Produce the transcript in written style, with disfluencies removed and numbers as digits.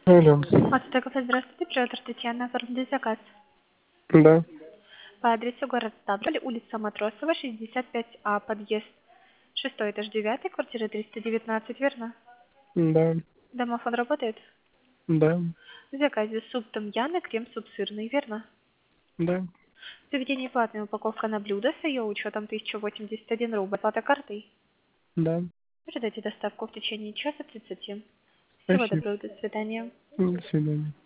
Алло. Ацтеков, здравствуйте, оператор Татьяна, оформили заказ. Да, По адресу город Ставрополь, улица Матросова, 65А, подъезд 6 этаж 9, квартира 319, верно? да, Домофон работает? да, В заказе суп том-ям и крем-суп сырный, верно? да, Заведение платная упаковка на блюдо с ее учетом 1081 рубль. Оплата картой? да. Ожидайте доставку в течение часа 30. Всего Спасибо. доброго, до свидания. До свидания.